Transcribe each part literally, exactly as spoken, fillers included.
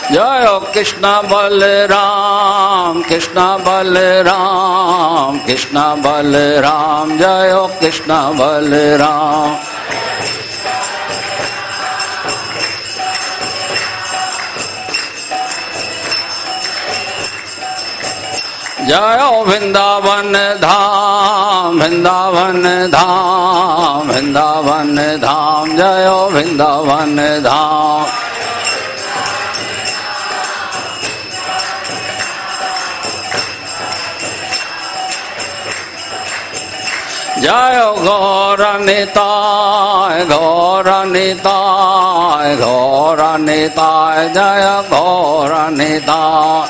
जय कृष्ण बलराम कृष्ण बलराम कृष्ण बलराम जय कृष्ण बलराम। जय वृंदावन धाम वृंदावन धाम वृंदावन धाम जय वृंदावन धाम। जय गौर निताय गौर निताय गौर निताय जय गौर निताय।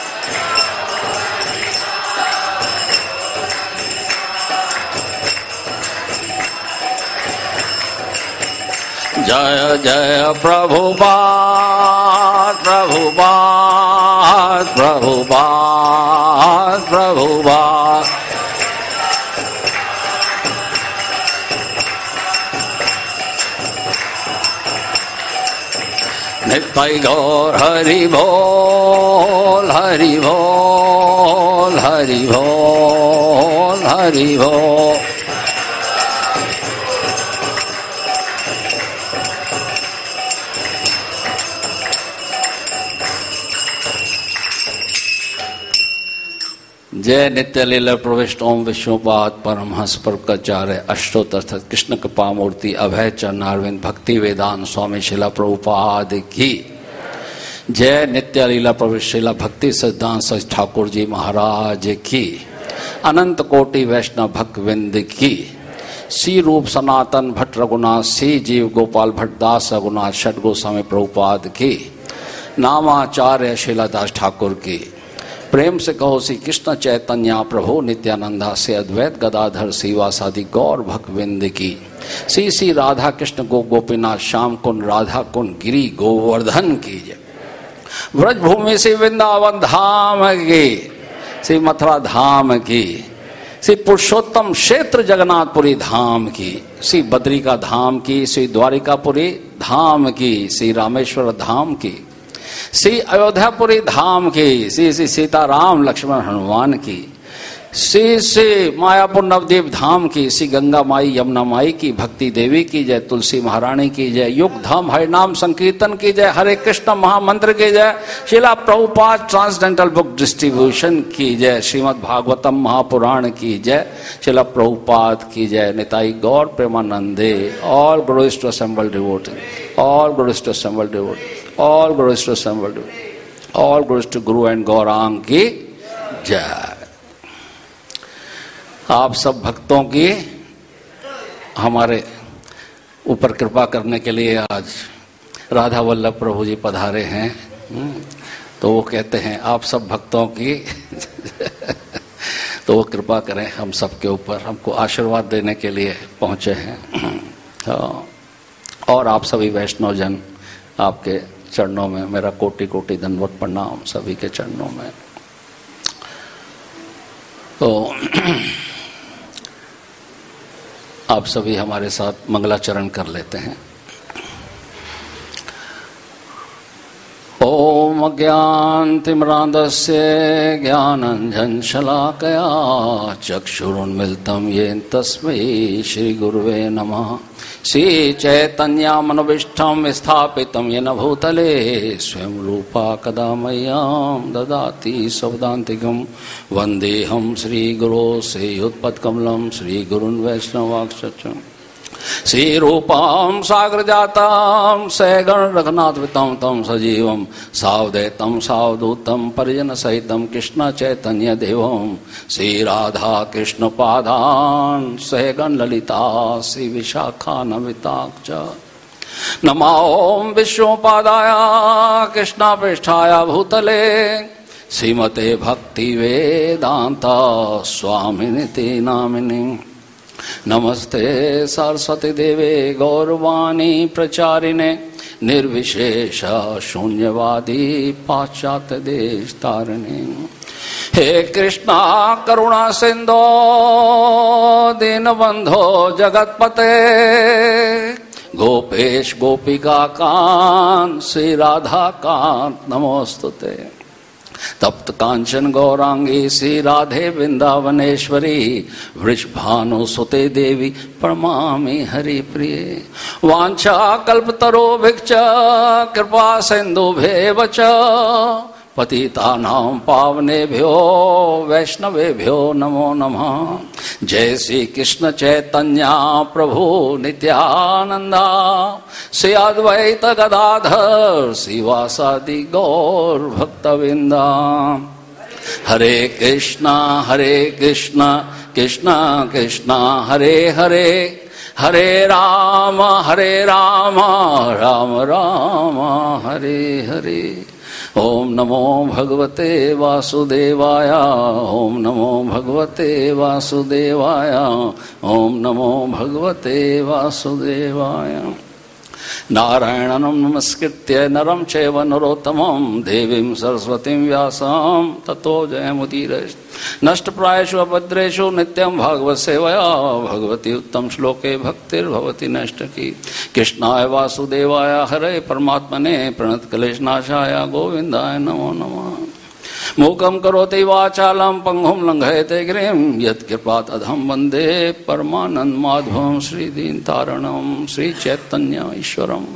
जय जय प्रभुपाद प्रभुपाद प्रभुपाद प्रभुपाद। नित्य गौर हरि बोल हरि बोल हरि बोल हरि बोल। जय नित्य लीला प्रविष्ट ओम विष्णुपाद परमहंस प्रभुपादाचार्य अष्टोत्तर कृष्ण कृपा मूर्ति अभय चरणारविंद भक्ति वेदांत स्वामी शिला प्रभुपाद की जय। नित्य लीला प्रविष्ट शिला भक्ति सिद्धांत सच ठाकुर जी महाराज की अनंत कोटि वैष्णव भक्तविंद की। सी रूप सनातन भट्ट रघुनाथ सी जीव गोपाल भट्ट दास रघुनाथ षट गोस्वामी प्रभुपाद की नामाचार्य शिलादास ठाकुर की। प्रेम से कहो श्री कृष्ण चैतन्य प्रभु नित्यानंदा से अद्वैत गदाधर शिवासादि गौर भक्तविंद की। श्री श्री राधा कृष्ण गो गोपीनाथ श्याम कुंड राधा कुंड गिरी गोवर्धन की जय। व्रज भूमि से वृंदावन धाम की श्री मथुरा धाम की श्री पुरुषोत्तम क्षेत्र जगन्नाथपुरी धाम की श्री बद्री का धाम की श्री द्वारिकापुरी धाम की श्री रामेश्वर धाम की श्री अयोध्यापुरी धाम की श्री श्री सीताराम लक्ष्मण हनुमान की श्री श्री मायापुर नवद्वीप धाम की श्री गंगा माई यमुना माई की भक्ति देवी की जय। तुलसी महारानी की जय। युग धाम हरिनाम संकीर्तन की जय। हरे कृष्ण महामंत्र की जय। शिला प्रभुपाद ट्रांसडेंटल बुक डिस्ट्रीब्यूशन की जय। श्रीमद् भागवतम महापुराण की जय। शिला प्रभुपाद की जय। निताई गौर प्रेमानंदे। All glories to assembled devotees all glories to assembled devotees all glories to assembled devotees all glories to guru and Gauranga की जय। आप सब भक्तों की हमारे ऊपर कृपा करने के लिए आज राधा वल्लभ प्रभु जी पधारे हैं। तो वो कहते हैं आप सब भक्तों की तो वो कृपा करें हम सब के ऊपर, हमको आशीर्वाद देने के लिए पहुंचे हैं। तो और आप सभी वैष्णव जन आपके चरणों में मेरा कोटि कोटि दंडवत प्रणाम सभी के चरणों में। तो आप सभी हमारे साथ मंगलाचरण कर लेते हैं। ओम अज्ञानतिमिरान्धस्य ज्ञानाञ्जन शलाकया चक्षुरुन्मिलितं येन तस्मै श्री गुरुवे नमः। श्री चैतन्यमनोभीष्टं स्थापितं येन भूतले स्वयं रूपा कदा मह्यं ददाति स्वपदान्तिकं। वन्देऽहं श्रीगुरो श्रीयुत्पत्कमलं श्रीगुरुन् वैष्णवांश्च। श्रीरूपां सागरजातां सगण रघुनाथवितं तं सजीवं सावधैतं सावधूतं परिजनसहितं कृष्ण चैतन्य देवं श्रीराधा कृष्ण पादान् सहगण ललिता श्री विशाखान्विताश्च। नमो विष्णुपादाय कृष्णपृष्ठाय भूतले श्रीमते भक्तिवेदान्त स्वामिनिति नामिनि। नमस्ते सरस्वती देवे गौरवाणी प्रचारिणे निर्विशेष शून्यवादी पाश्चात्य देश तारिणे। हे कृष्णा करुणा सिंधो दीनबंधो जगतपते गोपेश गोपिका कांत श्री राधा कांत नमोस्तुते। तप्त कांचन गौरांगी श्री राधे वृंदावनेश्वरी वृषभानुसुते देवी प्रणमामि हरि प्रिये। वांछा कल्पतरो भिक्ष कृपा सिंधुभ्येव च पतितानां पावनेभ्यो वैष्णवेभ्यो नमो नमः। जय श्री कृष्ण चैतन्य प्रभु नित्यानंदा श्री अद्वैत गदाधर श्रीवासादि गौर भक्तवृंदा। हरे कृष्णा हरे कृष्णा कृष्णा कृष्णा हरे हरे हरे राम हरे राम राम राम हरे हरे। ओम नमो भगवते वासुदेवाय ओम नमो भगवते वासुदेवाय ओम नमो भगवते वासुदेवाय। नारायणं नमस्कृत्य नरं चैव नरोत्तमं देवीं सरस्वतीं व्यासं ततो जयमुदीरये। नष्टप्रायेषु अभद्रेषु नित्यं भागवत सेवया भगवती उत्तम श्लोके भक्तिर्भवति नष्टकी। कृष्णाय वासुदेवाय हरे परमात्मने प्रणतक्लेशनाशाय गोविन्दाय नमो नमः। मूकं करोति वाचालं पंगुं लंघयते गिरिं यत्कृपातमहं वन्दे परमानंद माधवं श्रीदीनतारणं श्रीचैतन्य ईश्वरम्।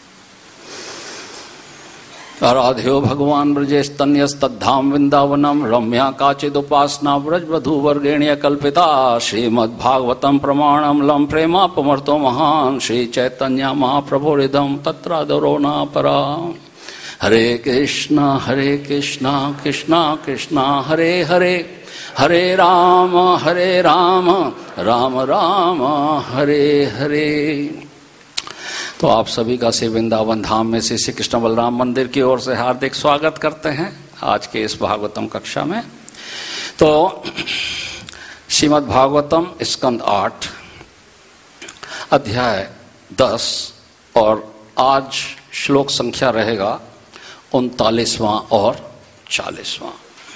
आराध्यो भगवान् ब्रजेस्तन्यस्तद्धाम वृंदावनम रम्या काचिदुपासना व्रजवधूवर्गेण्य कल्पिता। श्रीमद्भागवतं प्रमाणं लम प्रेमापमर्तो महान् श्री चैतन्य महाप्रभुरिदं तत्रादरो न परा। हरे कृष्णा हरे कृष्णा कृष्णा कृष्णा हरे हरे हरे राम हरे राम राम राम हरे हरे। तो आप सभी का श्री वृंदावन धाम में श्री कृष्ण बलराम मंदिर की ओर से हार्दिक स्वागत करते हैं आज के इस भागवतम कक्षा में। तो श्रीमद् भागवतम स्कंद आठ अध्याय दस और आज श्लोक संख्या रहेगा उनतालीसवां और चालीसवां।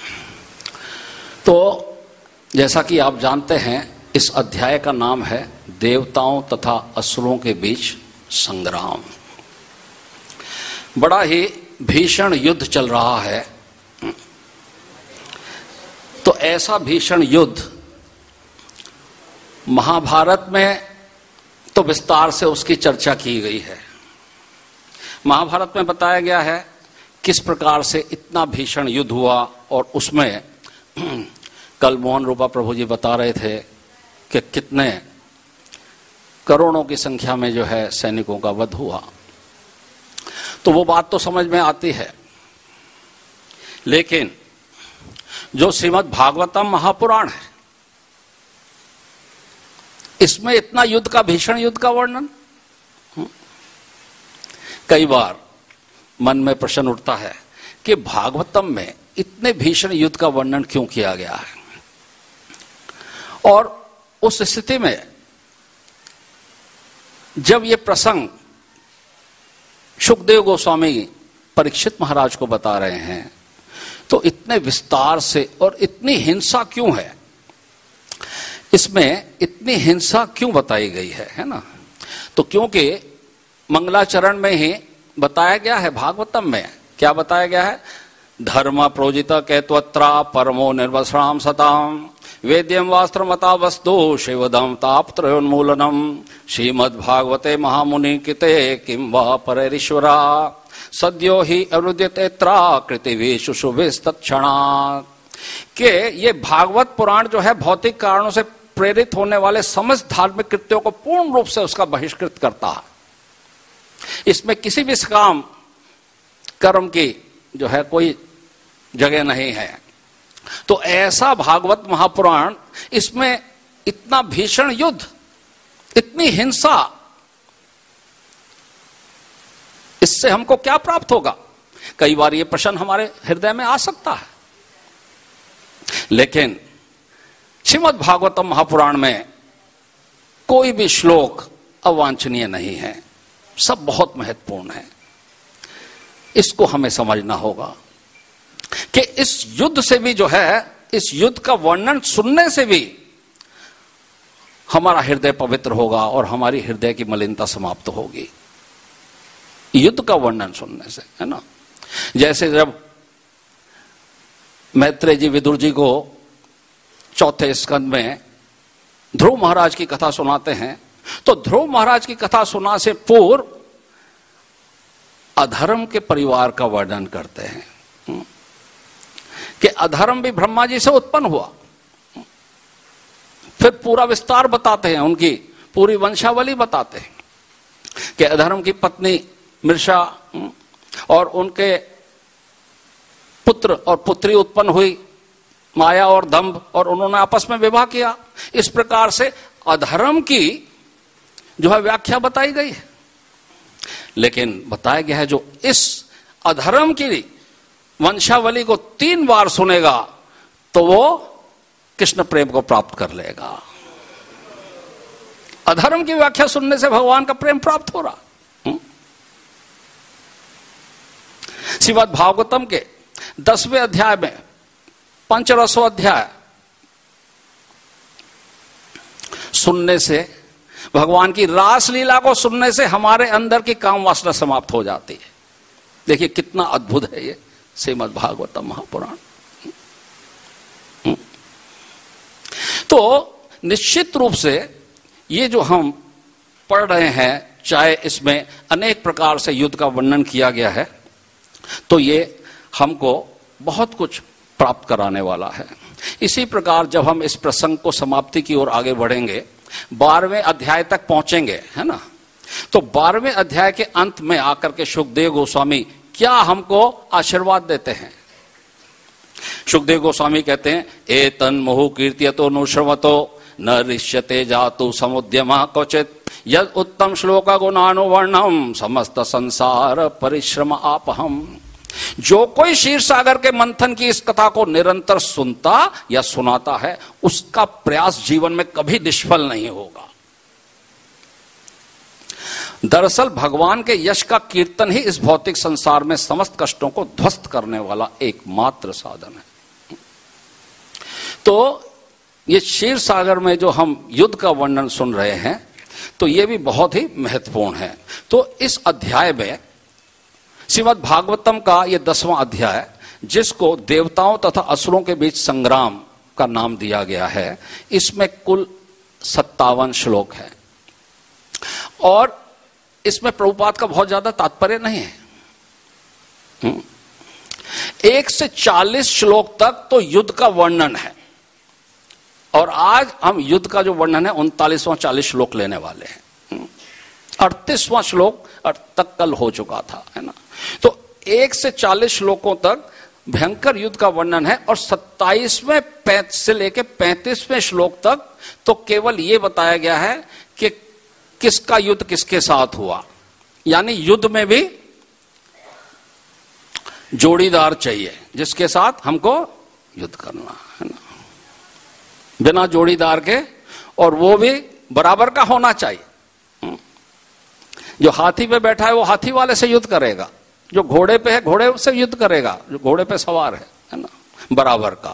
तो जैसा कि आप जानते हैं इस अध्याय का नाम है देवताओं तथा असुरों के बीच संग्राम। बड़ा ही भीषण युद्ध चल रहा है। तो ऐसा भीषण युद्ध महाभारत में तो विस्तार से उसकी चर्चा की गई है। महाभारत में बताया गया है किस प्रकार से इतना भीषण युद्ध हुआ और उसमें कल मोहन रूपा प्रभु जी बता रहे थे कि कितने करोड़ों की संख्या में जो है सैनिकों का वध हुआ। तो वो बात तो समझ में आती है, लेकिन जो श्रीमद् भागवतम महापुराण है इसमें इतना युद्ध का भीषण युद्ध का वर्णन, कई बार मन में प्रश्न उठता है कि भागवतम में इतने भीषण युद्ध का वर्णन क्यों किया गया है। और उस स्थिति में जब ये प्रसंग शुकदेव गोस्वामी परीक्षित महाराज को बता रहे हैं तो इतने विस्तार से और इतनी हिंसा क्यों है, इसमें इतनी हिंसा क्यों बताई गई है, है ना। तो क्योंकि मंगलाचरण में ही बताया गया है, भागवतम में क्या बताया गया है, धर्म प्रोजित कैत्वत्रा परमो निर्वसराम सताम वेद्यम वास्त्रमता वस्तु शिवदम तापत्रोन्मूलनम श्रीमद्भागवते महामुनि कृते किं वा परेरीश्वरा सद्यो ही अवरुध्यतेत्रा कृतिवेषु शुभिस्तत्क्षणात्। के ये भागवत पुराण जो है भौतिक कारणों से प्रेरित होने वाले समस्त धार्मिक कृत्यों को पूर्ण रूप से उसका बहिष्कृत करता है। इसमें किसी भी सकाम कर्म की जो है कोई जगह नहीं है। तो ऐसा भागवत महापुराण, इसमें इतना भीषण युद्ध, इतनी हिंसा, इससे हमको क्या प्राप्त होगा? कई बार ये प्रश्न हमारे हृदय में आ सकता है। लेकिन श्रीमद् भागवतम महापुराण में कोई भी श्लोक अवांछनीय नहीं है, सब बहुत महत्वपूर्ण है। इसको हमें समझना होगा कि इस युद्ध से भी जो है, इस युद्ध का वर्णन सुनने से भी हमारा हृदय पवित्र होगा और हमारी हृदय की मलिनता समाप्त होगी युद्ध का वर्णन सुनने से, है ना। जैसे जब मैत्रेय जी विदुर जी को चौथे स्कंद में ध्रुव महाराज की कथा सुनाते हैं, तो ध्रुव महाराज की कथा सुना से पूर्व अधर्म के परिवार का वर्णन करते हैं कि अधर्म भी ब्रह्मा जी से उत्पन्न हुआ। फिर पूरा विस्तार बताते हैं, उनकी पूरी वंशावली बताते हैं कि अधर्म की पत्नी मृषा और उनके पुत्र और पुत्री उत्पन्न हुई, माया और दंभ, और उन्होंने आपस में विवाह किया। इस प्रकार से अधर्म की जो है व्याख्या बताई गई है। लेकिन बताया गया है जो इस अधर्म की वंशावली को तीन बार सुनेगा तो वो कृष्ण प्रेम को प्राप्त कर लेगा। अधर्म की व्याख्या सुनने से भगवान का प्रेम प्राप्त हो रहा। श्रीमद् भागवतम के दसवें अध्याय में पंचरसो अध्याय सुनने से, भगवान की रास लीला को सुनने से हमारे अंदर की काम वासना समाप्त हो जाती है। देखिए कितना अद्भुत है ये श्रीमद् भागवतम महापुराण। तो निश्चित रूप से ये जो हम पढ़ रहे हैं, चाहे इसमें अनेक प्रकार से युद्ध का वर्णन किया गया है, तो ये हमको बहुत कुछ प्राप्त कराने वाला है। इसी प्रकार जब हम इस प्रसंग को समाप्ति की ओर आगे बढ़ेंगे, बारहवें अध्याय तक पहुंचेंगे, है ना, तो बारहवें अध्याय के अंत में आकर के सुखदेव गोस्वामी क्या हमको आशीर्वाद देते हैं। सुखदेव गोस्वामी कहते हैं, ए तन मुहु कीर्त्यतो नुश्रवतो न ऋष्यते जातु समुद्यमा क्वचित यद उत्तम श्लोक गुणानुवर्णम समस्त संसार परिश्रम आपहम। जो कोई क्षीर सागर के मंथन की इस कथा को निरंतर सुनता या सुनाता है, उसका प्रयास जीवन में कभी निष्फल नहीं होगा। दरअसल भगवान के यश का कीर्तन ही इस भौतिक संसार में समस्त कष्टों को ध्वस्त करने वाला एकमात्र साधन है। तो ये क्षीर सागर में जो हम युद्ध का वर्णन सुन रहे हैं, तो ये भी बहुत ही महत्वपूर्ण है। तो इस अध्याय में श्रीमद् भागवतम का ये दसवां अध्याय, जिसको देवताओं तथा असुरों के बीच संग्राम का नाम दिया गया है, इसमें कुल सत्तावन श्लोक है और इसमें प्रभुपाद का बहुत ज्यादा तात्पर्य नहीं है। एक से चालीस श्लोक तक तो युद्ध का वर्णन है और आज हम युद्ध का जो वर्णन है उनतालीसवां चालीस श्लोक लेने वाले हैं। अड़तीसवां श्लोक तक कल हो चुका था, है ना। तो एक से चालीस श्लोकों तक भयंकर युद्ध का वर्णन है और सत्ताईसवें से लेके पैंतीसवें श्लोक तक तो केवल ये बताया गया है कि किसका युद्ध किसके साथ हुआ। यानी युद्ध में भी जोड़ीदार चाहिए जिसके साथ हमको युद्ध करना है ना, बिना जोड़ीदार के, और वो भी बराबर का होना चाहिए। जो हाथी पे बैठा है वो हाथी वाले से युद्ध करेगा, जो घोड़े पे है घोड़े से युद्ध करेगा, जो घोड़े पे सवार है है ना, बराबर का।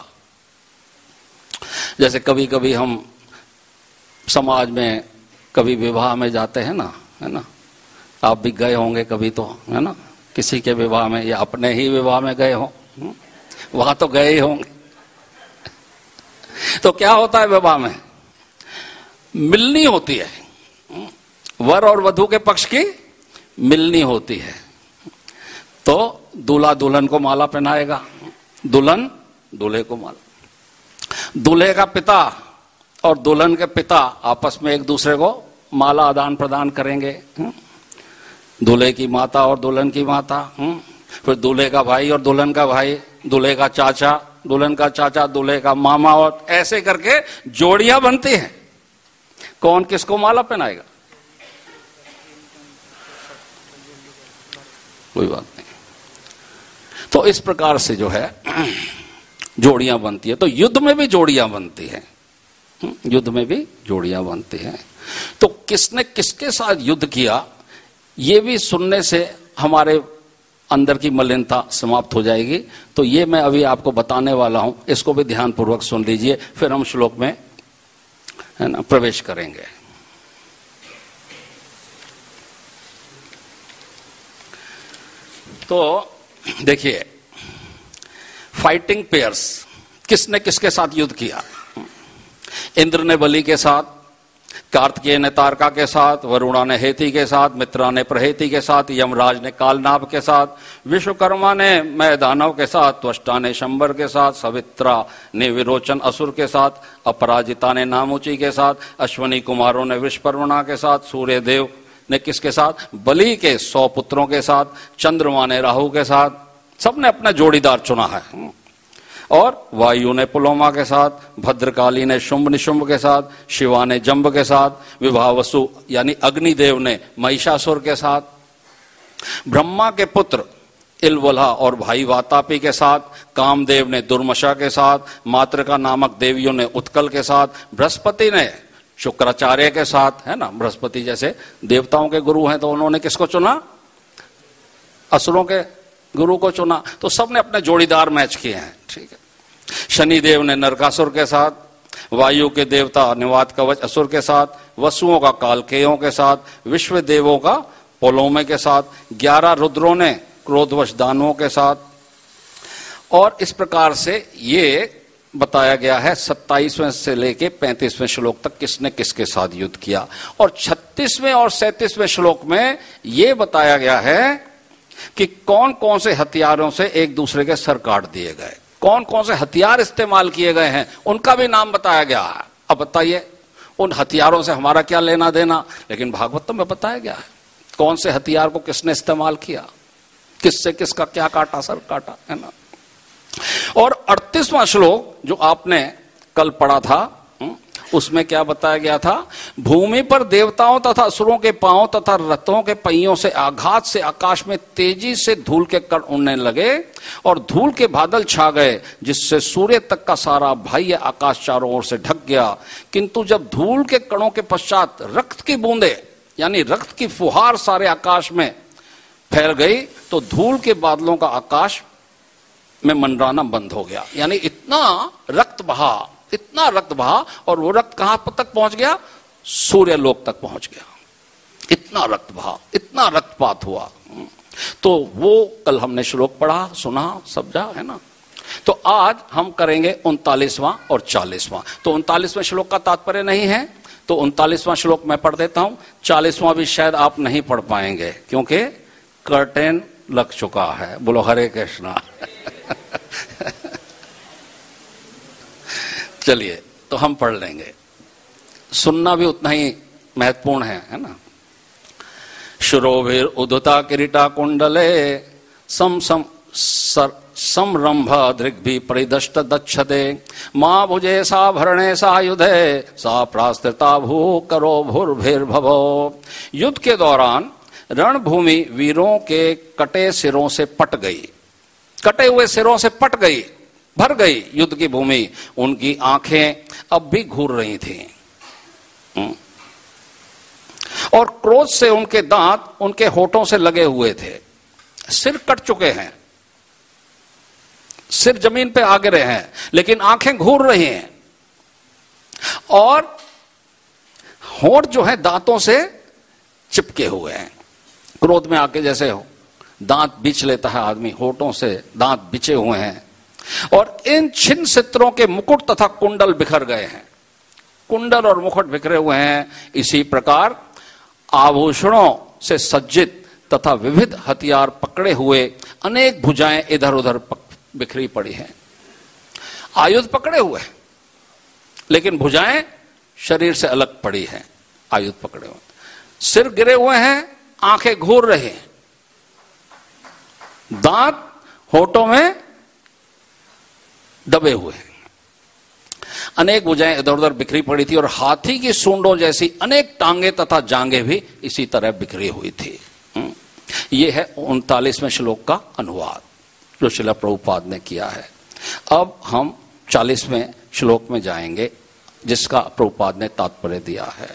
जैसे कभी कभी हम समाज में कभी विवाह में जाते हैं ना, है ना, आप भी गए होंगे कभी तो, है ना, किसी के विवाह में या अपने ही विवाह में गए हो, वहां तो गए ही होंगे। तो क्या होता है विवाह में, मिलनी होती है, वर और वधू के पक्ष की मिलनी होती है। तो दूल्हा दुल्हन को माला पहनाएगा, दुल्हन दूल्हे को माला, दूल्हे का पिता और दुल्हन के पिता आपस में एक दूसरे को माला आदान प्रदान करेंगे। दूल्हे की माता और दुल्हन की माता, फिर दूल्हे का भाई और दुल्हन का भाई, दूल्हे का चाचा, दुल्हन का चाचा, दूल्हे का मामा, और ऐसे करके जोड़ियां बनती हैं। कौन किसको माला पहनाएगा, कोई बात नहीं। तो इस प्रकार से जो है जोड़ियां बनती है। तो युद्ध में भी जोड़ियां बनती हैं, युद्ध में भी जोड़ियां बनती हैं। तो किसने किसके साथ युद्ध किया, ये भी सुनने से हमारे अंदर की मलिनता समाप्त हो जाएगी। तो ये मैं अभी आपको बताने वाला हूं, इसको भी ध्यान पूर्वक सुन लीजिए, फिर हम श्लोक में है ना, प्रवेश करेंगे। तो देखिए, फाइटिंग पेयर्स, किसने किसके साथ युद्ध किया? इंद्र ने बलि के साथ, कार्तिकेय ने तारका के साथ, वरुणा ने हेति के साथ, मित्रा ने प्रहेति के साथ, यमराज ने कालनाभ के साथ, विश्वकर्मा ने मैदानव के साथ, त्वष्टा ने शंबर के साथ, सवित्रा ने विरोचन असुर के साथ, अपराजिता ने नामुची के साथ, अश्वनी कुमारों ने विश्वपर्वणा के साथ, सूर्य देव ने किसके साथ? बलि के सौ पुत्रों के साथ, चंद्रमा ने राहु के साथ, सबने अपना जोड़ीदार चुना है। और वायु ने पुलोमा के साथ, भद्रकाली ने शुंभ निशुंभ के साथ, शिवा ने जंब के साथ, विभावसु यानी अग्निदेव ने महिषासुर के साथ, ब्रह्मा के पुत्र इलवल्हा और भाई वातापी के साथ, कामदेव ने दुर्मशा के साथ, मातृका नामक देवियों ने उत्कल के साथ, बृहस्पति ने शुक्राचार्य के साथ, है ना, बृहस्पति जैसे देवताओं के गुरु हैं, तो उन्होंने किसको चुना? असुरों के गुरु को चुना। तो सबने अपने जोड़ीदार मैच किए हैं, ठीक है। शनिदेव ने नरकासुर के साथ, वायु के देवता निवात कवच असुर के साथ, वसुओं का कालकेयों के साथ, विश्व देवों का पोलोमे के साथ, ग्यारह रुद्रों ने क्रोधवश दानवों के साथ। और इस प्रकार से ये बताया गया है सत्ताईसवें से लेके पैंतीसवें श्लोक तक किसने किसके साथ युद्ध किया। और छत्तीसवें और सैंतीसवें श्लोक में ये बताया गया है कि कौन कौन से हथियारों से एक दूसरे के सर काट दिए गए, कौन कौन से हथियार इस्तेमाल किए गए हैं, उनका भी नाम बताया गया है। अब बताइए, उन हथियारों से हमारा क्या लेना देना? लेकिन भागवतम में बताया गया है कौन से हथियार को किसने इस्तेमाल किया, किससे किसका क्या काटा, सर काटा, है ना। और अड़तीसवां श्लोक जो आपने कल पढ़ा था, उसमें क्या बताया गया था? भूमि पर देवताओं तथा असुरों के पांव तथा रथों के पहियों से आघात से आकाश में तेजी से धूल के कण उड़ने लगे और धूल के बादल छा गए, जिससे सूर्य तक का सारा बाह्य आकाश चारों ओर से ढक गया। किंतु जब धूल के कणों के पश्चात रक्त की बूंदे यानी रक्त की फुहार सारे आकाश में फैल गई, तो धूल के बादलों का आकाश में मंडराना बंद हो गया। यानी इतना रक्त बहा, इतना रक्त बहा, और वो रक्त कहां तक पहुंच गया? सूर्य लोक तक पहुंच गया। इतना रक्त बहा, इतना रक्तपात हुआ। तो वो कल हमने श्लोक पढ़ा, सुना, समझा, है ना। तो आज हम करेंगे उनतालीसवां और चालीसवां। तो उनतालीसवें श्लोक का तात्पर्य नहीं है, तो उनतालीसवां श्लोक मैं पढ़ देता हूं। चालीसवां भी शायद आप नहीं पढ़ पाएंगे क्योंकि कर्टेन लग चुका है। बोलो हरे कृष्णा। चलिए, तो हम पढ़ लेंगे। सुनना भी उतना ही महत्वपूर्ण है, है ना। शुरोभिर उद्धता किरीटा कुंडले सम सम सर समरंभ दृग्भि परिदष्ट दक्षते मां भुजे सा भरणे सा युधे सा प्रास्त्रता भू करो भूर्भिर्भवो। युद्ध के दौरान रणभूमि वीरों के कटे सिरों से पट गई, कटे हुए सिरों से पट गई, भर गई युद्ध की भूमि। उनकी आंखें अब भी घूर रही थीं और क्रोध से उनके दांत उनके होठों से लगे हुए थे। सिर कट चुके हैं, सिर जमीन पे आ गिरे हैं, लेकिन आंखें घूर रही हैं और होठ जो है दांतों से चिपके हुए हैं। क्रोध में आके जैसे हो दांत बिछ लेता है आदमी, होठों से दांत बिछे हुए हैं। और इन छिन्न चित्रों के मुकुट तथा कुंडल बिखर गए हैं, कुंडल और मुकुट बिखरे हुए हैं। इसी प्रकार आभूषणों से सज्जित तथा विविध हथियार पकड़े हुए अनेक भुजाएं इधर उधर बिखरी पड़ी हैं। आयुध पकड़े हुए हैं लेकिन भुजाएं शरीर से अलग पड़ी हैं। आयुध पकड़े हुए, सिर गिरे हुए हैं, आंखें घूर रही हैं, दांत होठों में दबे हुए हैं। अनेक भुजाएं इधर उधर बिखरी पड़ी थी और हाथी की सूंडों जैसी अनेक टांगे तथा जांघें भी इसी तरह बिखरी हुई थी। यह है उनतालीसवें श्लोक का अनुवाद जो श्रील प्रभुपाद ने किया है। अब हम चालीसवें श्लोक में जाएंगे जिसका प्रभुपाद ने तात्पर्य दिया है।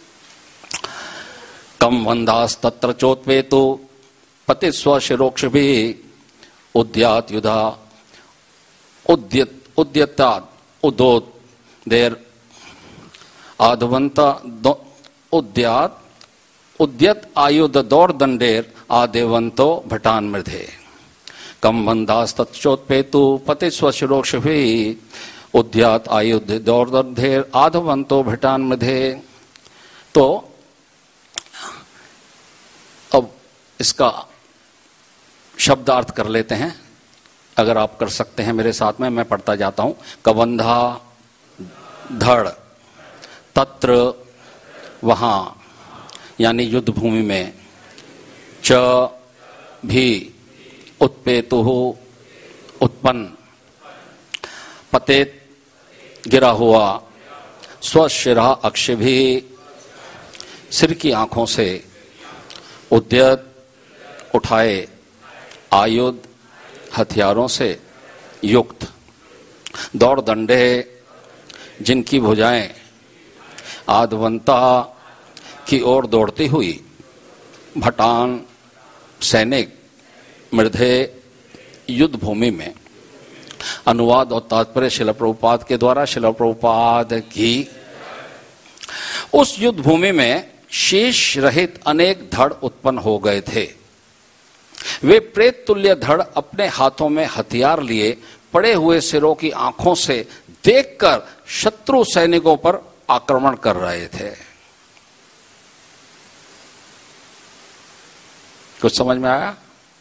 कम वंदास तत्र चोत्वेतु पति स्वशिरोक्ष भी उद्यात युधा उद्यत उद्यताद उदोद देर आधवंत उद्यात उद्यत आयुध दौर दंडेर आदेवंतो भटान मृधे कम बंधास तत्चोत्पेतु पति स्वशिरोक्ष भी उद्यात आयुध दौर दंडेर आधवंतो भटान मृधे। तो अब इसका शब्दार्थ कर लेते हैं, अगर आप कर सकते हैं मेरे साथ में, मैं पढ़ता जाता हूं। कबंधा धड़ तत्र वहां यानी युद्ध भूमि में, च भी उत्पेतु उत्पन्न, पतेत गिरा हुआ, स्वशिरा अक्ष भी सिर की आंखों से, उद्यत उठाए, आयुध हथियारों से युक्त, दौड़ दंडे जिनकी भुजाएं आधवंता की ओर दौड़ती हुई, भटान सैनिक, मृधे युद्ध भूमि में। अनुवाद और तात्पर्य शिला प्रभुपाद के द्वारा। शिला प्रभुपाद की उस युद्ध भूमि में शीश रहित अनेक धड़ उत्पन्न हो गए थे। वे प्रेत तुल्य धड़ अपने हाथों में हथियार लिए पड़े हुए सिरों की आंखों से देखकर शत्रु सैनिकों पर आक्रमण कर रहे थे। कुछ समझ में आया?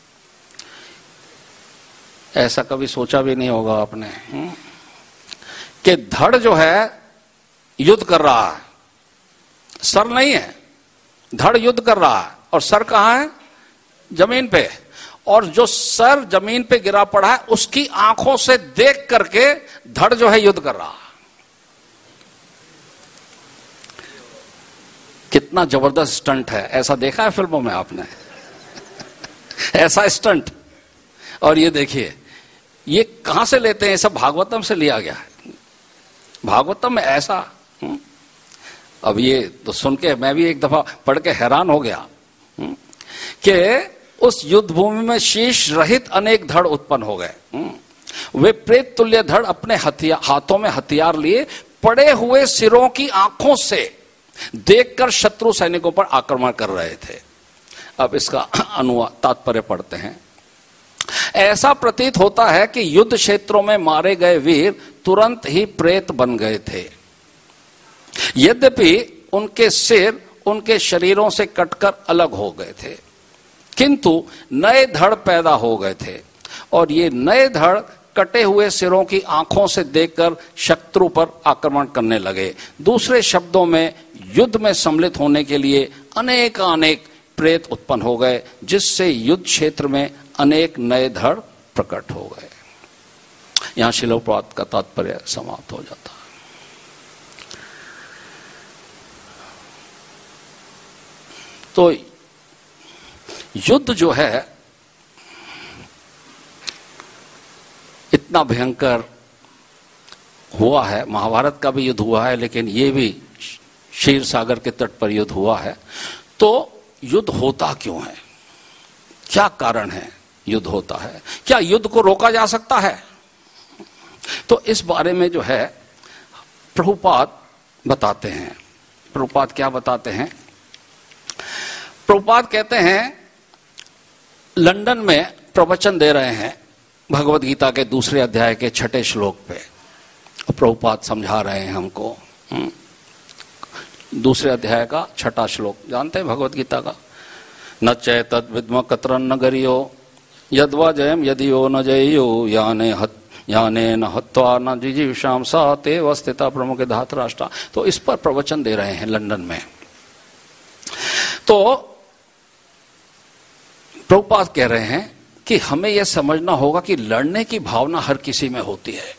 ऐसा कभी सोचा भी नहीं होगा आपने कि धड़ जो है युद्ध कर रहा है, सर नहीं है, धड़ युद्ध कर रहा है और सर कहां है? जमीन पे। और जो सर जमीन पे गिरा पड़ा है उसकी आंखों से देख करके धड़ जो है युद्ध कर रहा है। कितना जबरदस्त स्टंट है, ऐसा देखा है फिल्मों में आपने? ऐसा स्टंट। और ये देखिए, ये कहां से लेते हैं? सब भागवतम से लिया गया है। भागवतम में ऐसा, अब ये तो सुन के मैं भी एक दफा पढ़ के हैरान हो गया कि उस युद्ध भूमि में शीश रहित अनेक धड़ उत्पन्न हो गए। वे प्रेत तुल्य धड़ अपने हथियार हाथों में हथियार लिए पड़े हुए सिरों की आंखों से देखकर शत्रु सैनिकों पर आक्रमण कर रहे थे। अब इसका अनुवाद तात्पर्य पढ़ते हैं। ऐसा प्रतीत होता है कि युद्ध क्षेत्रों में मारे गए वीर तुरंत ही प्रेत बन गए थे। यद्यपि उनके सिर उनके शरीरों से कटकर अलग हो गए थे, किंतु नए धड़ पैदा हो गए थे और ये नए धड़ कटे हुए सिरों की आंखों से देखकर शत्रु पर आक्रमण करने लगे। दूसरे शब्दों में, युद्ध में सम्मिलित होने के लिए अनेक अनेक प्रेत उत्पन्न हो गए, जिससे युद्ध क्षेत्र में अनेक नए धड़ प्रकट हो गए। यहां शिलोपात का तात्पर्य समाप्त हो जाता है। तो युद्ध जो है इतना भयंकर हुआ है, महाभारत का भी युद्ध हुआ है, लेकिन ये भी क्षीर सागर के तट पर युद्ध हुआ है। तो युद्ध होता क्यों है? क्या कारण है युद्ध होता है? क्या युद्ध को रोका जा सकता है? तो इस बारे में जो है प्रभुपाद बताते हैं। प्रभुपाद क्या बताते हैं? प्रभुपाद कहते हैं, लंदन में प्रवचन दे रहे हैं भगवत गीता के दूसरे अध्याय के छठे श्लोक पे। प्रभुपाद समझा रहे हैं हमको। दूसरे अध्याय का छठा श्लोक जानते हैं भगवत गीता का? न चैतद विद्म कतरन न गरियो यद्वा जयम यदियो न जयो याने हत याने न हत्वा न जिजीविषाम सा ते वस्थिता प्रमुख धातराष्ट्रा। तो इस पर प्रवचन दे रहे हैं लंदन में। तो प्रभुपाद कह रहे हैं कि हमें यह समझना होगा कि लड़ने की भावना हर किसी में होती है।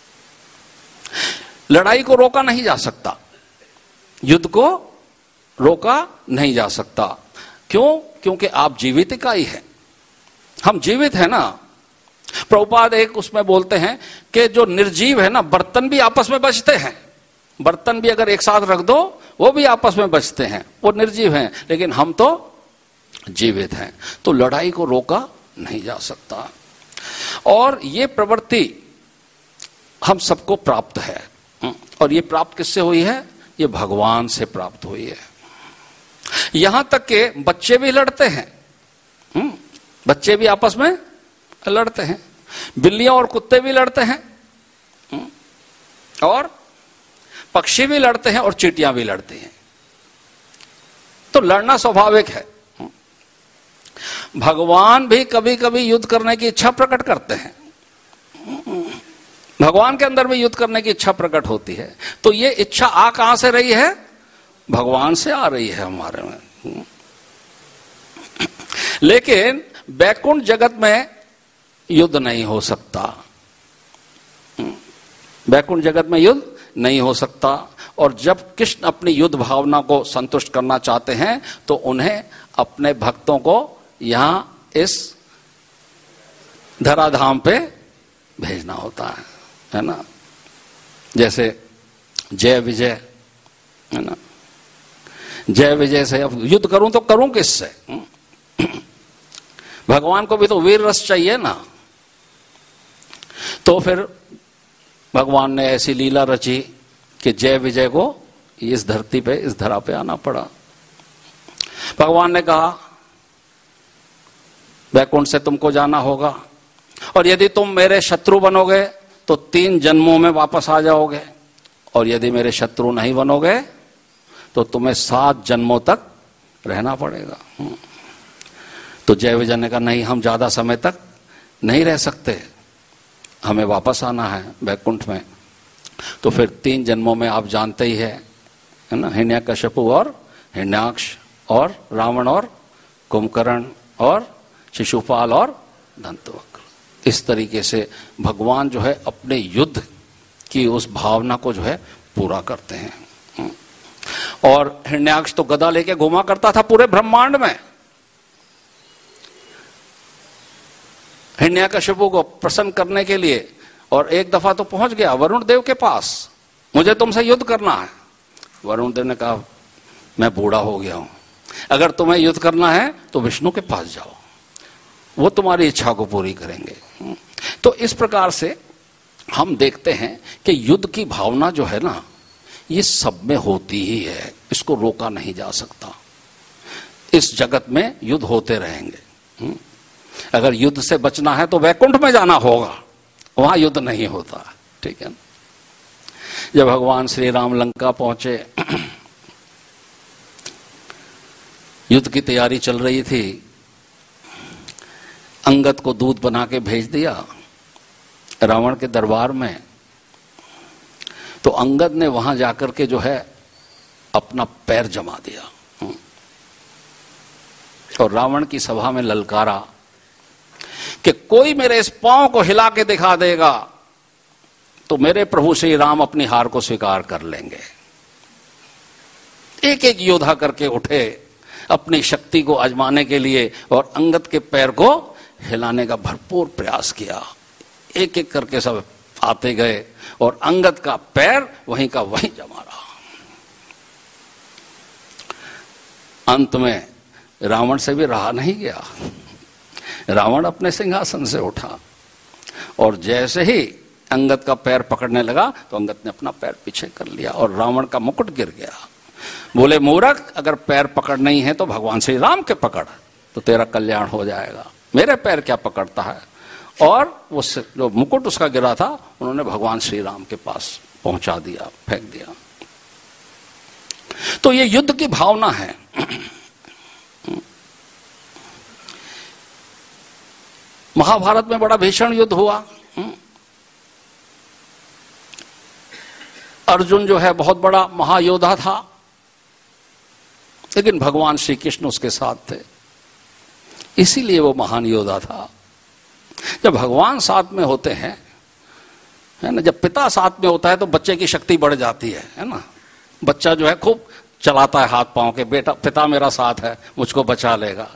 लड़ाई को रोका नहीं जा सकता, युद्ध को रोका नहीं जा सकता। क्यों? क्योंकि आप जीवित ही है, हम जीवित है ना। प्रभुपाद एक उसमें बोलते हैं कि जो निर्जीव है ना, बर्तन भी आपस में बचते हैं। बर्तन भी अगर एक साथ रख दो वो भी आपस में बचते हैं, वो निर्जीव हैं, लेकिन हम तो जीवित हैं। तो लड़ाई को रोका नहीं जा सकता। और ये प्रवृत्ति हम सबको प्राप्त है। और ये प्राप्त किससे हुई है? ये भगवान से प्राप्त हुई है। यहां तक के बच्चे भी लड़ते हैं, हुँ? बच्चे भी आपस में लड़ते हैं, बिल्लियां और कुत्ते भी लड़ते हैं, हुँ? और पक्षी भी लड़ते हैं और चींटियां भी लड़ती हैं। तो लड़ना स्वाभाविक है। भगवान भी कभी कभी युद्ध करने की इच्छा प्रकट करते हैं, भगवान के अंदर भी युद्ध करने की इच्छा प्रकट होती है। तो ये इच्छा आ कहां से रही है? भगवान से आ रही है हमारे में। लेकिन वैकुंठ जगत में युद्ध नहीं हो सकता, वैकुंठ जगत में युद्ध नहीं हो सकता। और जब कृष्ण अपनी युद्ध भावना को संतुष्ट करना चाहते हैं तो उन्हें अपने भक्तों को यहां इस धराधाम पे भेजना होता है, है ना। जैसे जय विजय, है ना, जय विजय से अब युद्ध करूं तो करूं किससे? भगवान को भी तो वीर रस चाहिए ना। तो फिर भगवान ने ऐसी लीला रची कि जय विजय को इस धरती पे, इस धरा पे आना पड़ा। भगवान ने कहा वैकुंठ से तुमको जाना होगा और यदि तुम मेरे शत्रु बनोगे तो तीन जन्मों में वापस आ जाओगे, और यदि मेरे शत्रु नहीं बनोगे तो तुम्हें सात जन्मों तक रहना पड़ेगा। तो जय विजय ने कहा नहीं, हम ज्यादा समय तक नहीं रह सकते, हमें वापस आना है वैकुंठ में। तो फिर तीन जन्मों में आप जानते ही है, है ना, हिरण्यकशिपु और हिरण्याक्ष और रावण और कुंभकर्ण और शिशुपाल और दंतवक्र, इस तरीके से भगवान जो है अपने युद्ध की उस भावना को जो है पूरा करते हैं। और हिरण्याक्ष तो गदा लेके घुमा करता था पूरे ब्रह्मांड में, हिरण्यकशिपु को प्रसन्न करने के लिए, और एक दफा तो पहुंच गया वरुण देव के पास, मुझे तुमसे युद्ध करना है। वरुण देव ने कहा मैं बूढ़ा हो गया हूं, अगर तुम्हें युद्ध करना है तो विष्णु के पास जाओ, वो तुम्हारी इच्छा को पूरी करेंगे। तो इस प्रकार से हम देखते हैं कि युद्ध की भावना जो है ना, ये सब में होती ही है, इसको रोका नहीं जा सकता। इस जगत में युद्ध होते रहेंगे। अगर युद्ध से बचना है तो वैकुंठ में जाना होगा, वहां युद्ध नहीं होता, ठीक है। जब भगवान श्री राम लंका पहुंचे, युद्ध की तैयारी चल रही थी, अंगद को दूध बना के भेज दिया रावण के दरबार में। तो अंगद ने वहां जाकर के जो है अपना पैर जमा दिया और रावण की सभा में ललकारा कि कोई मेरे इस पांव को हिला के दिखा देगा तो मेरे प्रभु श्री राम अपनी हार को स्वीकार कर लेंगे। एक एक योद्धा करके उठे अपनी शक्ति को आजमाने के लिए और अंगद के पैर को हिलाने का भरपूर प्रयास किया। एक एक करके सब आते गए और अंगद का पैर वहीं का वहीं जमा रहा। अंत में रावण से भी रहा नहीं गया, रावण अपने सिंहासन से उठा और जैसे ही अंगद का पैर पकड़ने लगा तो अंगद ने अपना पैर पीछे कर लिया और रावण का मुकुट गिर गया। बोले मूर्ख, अगर पैर पकड़ नहीं है तो भगवान श्री राम के पकड़, तो तेरा कल्याण हो जाएगा, मेरे पैर क्या पकड़ता है। और वो जो मुकुट उसका गिरा था उन्होंने भगवान श्री राम के पास पहुंचा दिया, फेंक दिया। तो ये युद्ध की भावना है। महाभारत में बड़ा भीषण युद्ध हुआ। अर्जुन जो है बहुत बड़ा महायोद्धा था, लेकिन भगवान श्री कृष्ण उसके साथ थे, इसीलिए वो महान योद्धा था। जब भगवान साथ में होते हैं, है ना, जब पिता साथ में होता है तो बच्चे की शक्ति बढ़ जाती है, है ना। बच्चा जो है खूब चलाता है हाथ पांव के, बेटा पिता मेरा साथ है, मुझको बचा लेगा।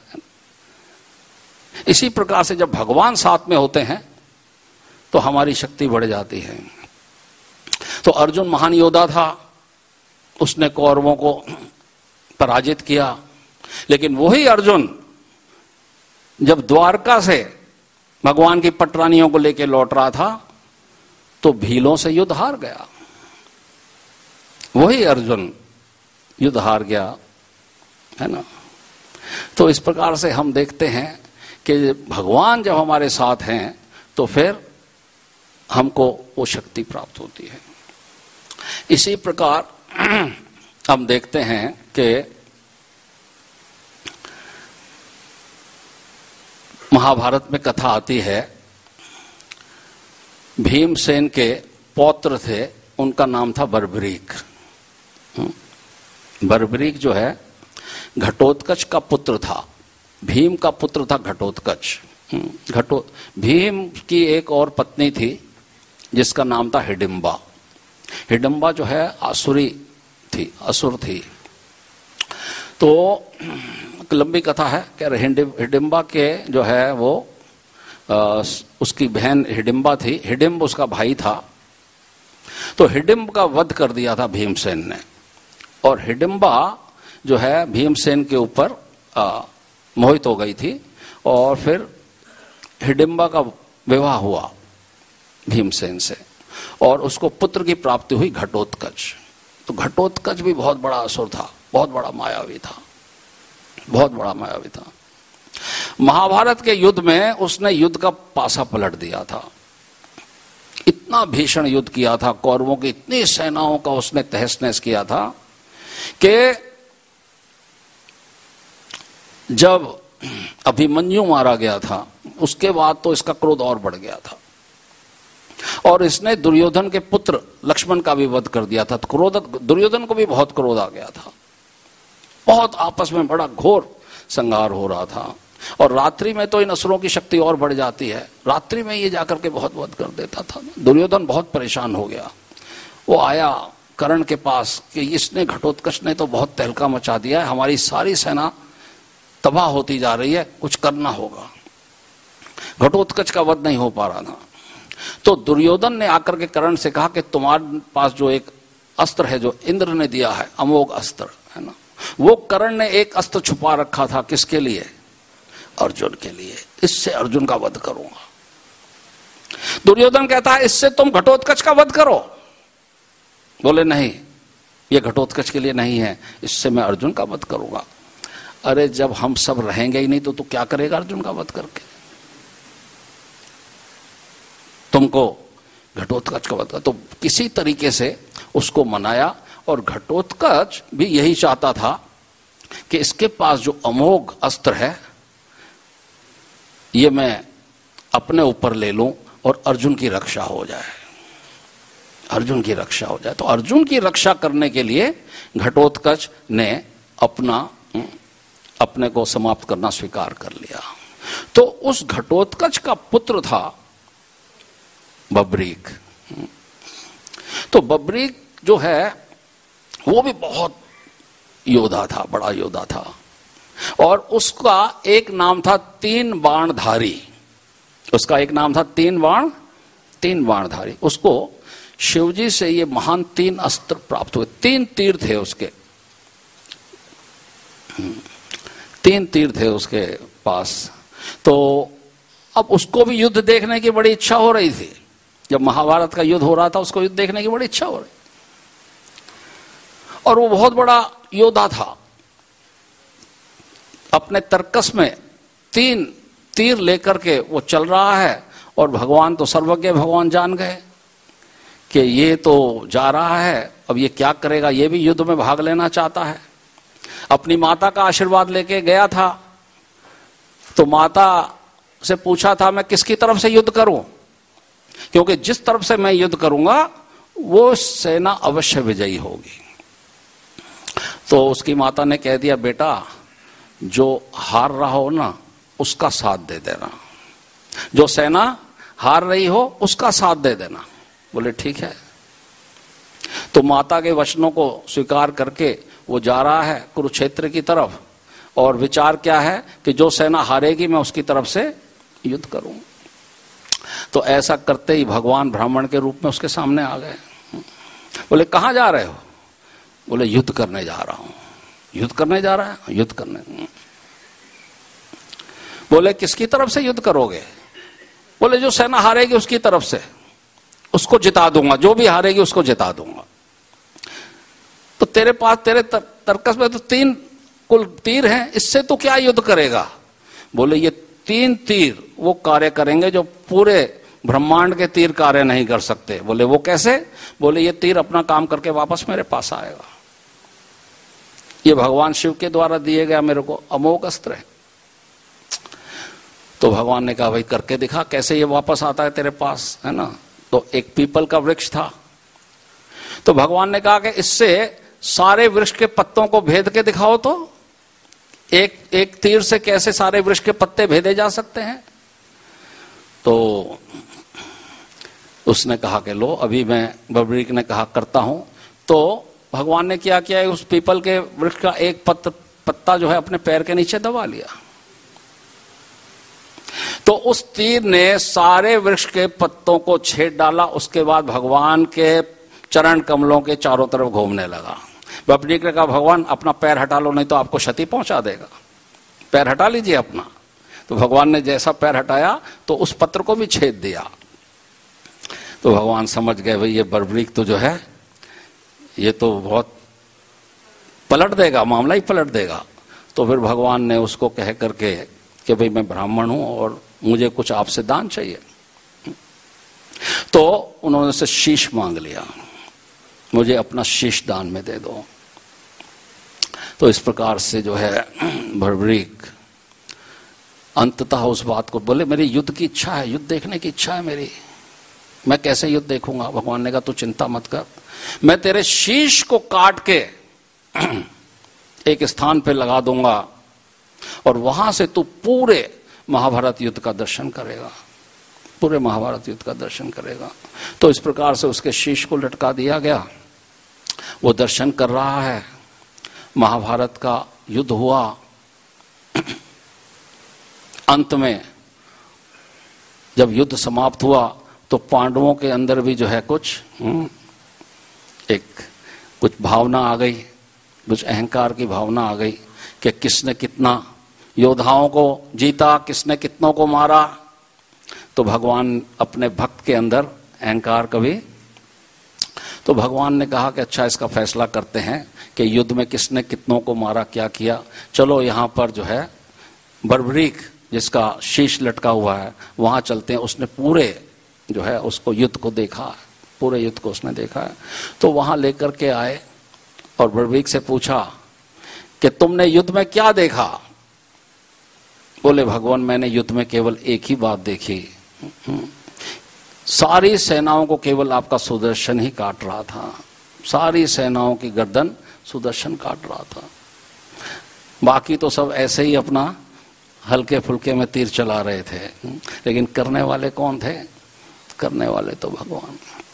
इसी प्रकार से जब भगवान साथ में होते हैं तो हमारी शक्ति बढ़ जाती है। तो अर्जुन महान योद्धा था, उसने कौरवों को पराजित किया, लेकिन वही अर्जुन जब द्वारका से भगवान की पटरानियों को लेकर लौट रहा था तो भीलों से युद्ध हार गया। वही अर्जुन युद्ध हार गया, है ना। तो इस प्रकार से हम देखते हैं कि भगवान जब हमारे साथ हैं तो फिर हमको वो शक्ति प्राप्त होती है। इसी प्रकार हम देखते हैं कि महाभारत में कथा आती है, भीमसेन के पौत्र थे, उनका नाम था बर्बरीक। बर्बरीक जो है घटोत्कच का पुत्र था, भीम का पुत्र था घटोत्कच। घटो भीम की एक और पत्नी थी जिसका नाम था हिडिंबा। हिडिंबा जो है आसुरी थी, असुर थी। तो लंबी कथा है कि हिडिंबा के जो है वो आ, उसकी बहन हिडिंबा थी, हिडिंब उसका भाई था। तो हिडिंब का वध कर दिया था भीमसेन ने, और हिडिंबा जो है भीमसेन के ऊपर मोहित हो गई थी, और फिर हिडिंबा का विवाह हुआ भीमसेन से, और उसको पुत्र की प्राप्ति हुई घटोत्कच। तो घटोत्कच भी बहुत बड़ा असुर था, बहुत बड़ा मायावी था, बहुत बड़ा मायावी था। महाभारत के युद्ध में उसने युद्ध का पासा पलट दिया था, इतना भीषण युद्ध किया था, कौरवों की इतनी सेनाओं का उसने तहस नहस किया था कि जब अभिमन्यु मारा गया था उसके बाद तो इसका क्रोध और बढ़ गया था, और इसने दुर्योधन के पुत्र लक्ष्मण का भी वध कर दिया था। तो क्रोध दुर्योधन को भी बहुत क्रोध आ गया था, बहुत आपस में बड़ा घोर संहार हो रहा था। और रात्रि में तो इन असुरों की शक्ति और बढ़ जाती है, रात्रि में ये जाकर के बहुत वध कर देता था। दुर्योधन बहुत परेशान हो गया, वो आया कर्ण के पास कि इसने घटोत्कच ने तो बहुत तहलका मचा दिया है, हमारी सारी सेना तबाह होती जा रही है, कुछ करना होगा। घटोत्कच का वध नहीं हो पा रहा था। तो दुर्योधन ने आकर के कर्ण से कहा कि तुम्हारे पास जो एक अस्त्र है जो इंद्र ने दिया है, अमोघ अस्त्र है ना, वो कर्ण ने एक अस्त्र छुपा रखा था, किसके लिए? अर्जुन के लिए। इससे अर्जुन का वध करूंगा। दुर्योधन कहता है इससे तुम घटोत्कच का वध करो। बोले नहीं, ये घटोत्कच के लिए नहीं है, इससे मैं अर्जुन का वध करूंगा। अरे जब हम सब रहेंगे ही नहीं तो तू क्या करेगा अर्जुन का वध करके? तुमको घटोत्कच का वध कर। तो किसी तरीके से उसको मनाया, और घटोत्कच भी यही चाहता था कि इसके पास जो अमोघ अस्त्र है ये मैं अपने ऊपर ले लूं और अर्जुन की रक्षा हो जाए, अर्जुन की रक्षा हो जाए। तो अर्जुन की रक्षा करने के लिए घटोत्कच ने अपना अपने को समाप्त करना स्वीकार कर लिया। तो उस घटोत्कच का पुत्र था बब्रीक। तो बब्रीक जो है वो भी बहुत योद्धा था, बड़ा योद्धा था, और उसका एक नाम था तीन बाणधारी। उसका एक नाम था तीन बाण तीन बाणधारी। उसको शिवजी से ये महान तीन अस्त्र प्राप्त हुए, तीन तीर थे उसके, तीन तीर थे उसके पास। तो अब उसको भी युद्ध देखने की बड़ी इच्छा हो रही थी। जब महाभारत का युद्ध हो रहा था उसको युद्ध देखने की बड़ी इच्छा हो रही, और वो बहुत बड़ा योद्धा था। अपने तर्कस में तीन तीर लेकर के वो चल रहा है, और भगवान तो सर्वज्ञ, भगवान जान गए कि ये तो जा रहा है, अब ये क्या करेगा, ये भी युद्ध में भाग लेना चाहता है। अपनी माता का आशीर्वाद लेके गया था, तो माता से पूछा था मैं किसकी तरफ से युद्ध करूं, क्योंकि जिस तरफ से मैं युद्ध करूंगा वो सेना अवश्य विजयी होगी। तो उसकी माता ने कह दिया बेटा जो हार रहा हो ना उसका साथ दे देना, जो सेना हार रही हो उसका साथ दे देना। बोले ठीक है। तो माता के वचनों को स्वीकार करके वो जा रहा है कुरुक्षेत्र की तरफ, और विचार क्या है कि जो सेना हारेगी मैं उसकी तरफ से युद्ध करूं। तो ऐसा करते ही भगवान ब्राह्मण के रूप में उसके सामने आ गए। बोले कहां जा रहे हो? बोले युद्ध करने जा रहा हूं। युद्ध करने जा रहा है? युद्ध करने। बोले किसकी तरफ से युद्ध करोगे? बोले जो सेना हारेगी उसकी तरफ से, उसको जिता दूंगा, जो भी हारेगी उसको जिता दूंगा। तो तेरे पास तेरे तर, तर्कस में तो तीन कुल तीर हैं, इससे तो क्या युद्ध करेगा? बोले ये तीन तीर वो कार्य करेंगे जो पूरे ब्रह्मांड के तीर कार्य नहीं कर सकते। बोले वो कैसे? बोले ये तीर अपना काम करके वापस मेरे पास आएगा। ये भगवान शिव के द्वारा दिए गया मेरे को अमोघ अस्त्र है। तो भगवान ने कहा भाई करके दिखा कैसे ये वापस आता है तेरे पास, है ना। तो एक पीपल का वृक्ष था, तो भगवान ने कहा कि इससे सारे वृक्ष के पत्तों को भेद के दिखाओ, तो एक एक तीर से कैसे सारे वृक्ष के पत्ते भेदे जा सकते हैं। तो उसने कहा कि लो अभी मैं, बर्बरीक ने कहा करता हूं। तो भगवान ने क्या किया, उस पीपल के वृक्ष का एक पत्त, पत्ता जो है अपने पैर के नीचे दबा लिया। तो उस तीर ने सारे वृक्ष के पत्तों को छेद डाला। उसके बाद भगवान के चरण कमलों के चारों तरफ घूमने लगा। बर्बरीक ने कहा भगवान अपना पैर हटा लो, नहीं तो आपको क्षति पहुंचा देगा, पैर हटा लीजिए अपना। तो भगवान ने जैसा पैर हटाया तो उस पत्र को भी छेद दिया। तो भगवान समझ गए भाई ये बर्बरीक तो जो है ये तो बहुत पलट देगा, मामला ही पलट देगा। तो फिर भगवान ने उसको कह करके कि भाई मैं ब्राह्मण हूं और मुझे कुछ आपसे दान चाहिए। तो उन्होंने से शीश मांग लिया, मुझे अपना शीश दान में दे दो। तो इस प्रकार से जो है बर्बरीक अंततः उस बात को बोले मेरी युद्ध की इच्छा है, युद्ध देखने की इच्छा है मेरी, मैं कैसे युद्ध देखूंगा। भगवान ने कहा तू चिंता मत कर, मैं तेरे शीश को काट के एक स्थान पे लगा दूंगा और वहां से तू पूरे महाभारत युद्ध का दर्शन करेगा, पूरे महाभारत युद्ध का दर्शन करेगा। तो इस प्रकार से उसके शीश को लटका दिया गया, वो दर्शन कर रहा है। महाभारत का युद्ध हुआ, अंत में जब युद्ध समाप्त हुआ तो पांडवों के अंदर भी जो है कुछ एक कुछ भावना आ गई, कुछ अहंकार की भावना आ गई कि किसने कितना योद्धाओं को जीता, किसने कितनों को मारा। तो भगवान अपने भक्त के अंदर अहंकार कभी, तो भगवान ने कहा कि अच्छा इसका फैसला करते हैं कि युद्ध में किसने कितनों को मारा, क्या किया। चलो यहाँ पर जो है बर्बरीक जिसका शीश लटका हुआ है वहां चलते हैं। उसने पूरे जो है उसको युद्ध को देखा, पूरे युद्ध को उसने देखा है। तो वहां लेकर के आए और बर्बरीक से पूछा कि तुमने युद्ध में क्या देखा। बोले भगवान मैंने युद्ध में केवल एक ही बात देखी, सारी सेनाओं को केवल आपका सुदर्शन ही काट रहा था, सारी सेनाओं की गर्दन सुदर्शन काट रहा था, बाकी तो सब ऐसे ही अपना हल्के फुल्के में तीर चला रहे थे। लेकिन करने वाले कौन थे? करने वाले तो भगवान।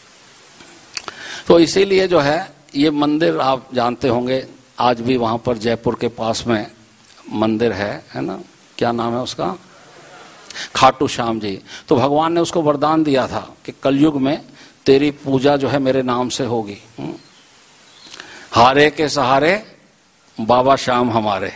तो इसीलिए जो है ये मंदिर आप जानते होंगे, आज भी वहां पर जयपुर के पास में मंदिर है, है ना, क्या नाम है उसका? खाटू श्याम जी। तो भगवान ने उसको वरदान दिया था कि कलयुग में तेरी पूजा जो है मेरे नाम से होगी। हारे के सहारे बाबा श्याम हमारे,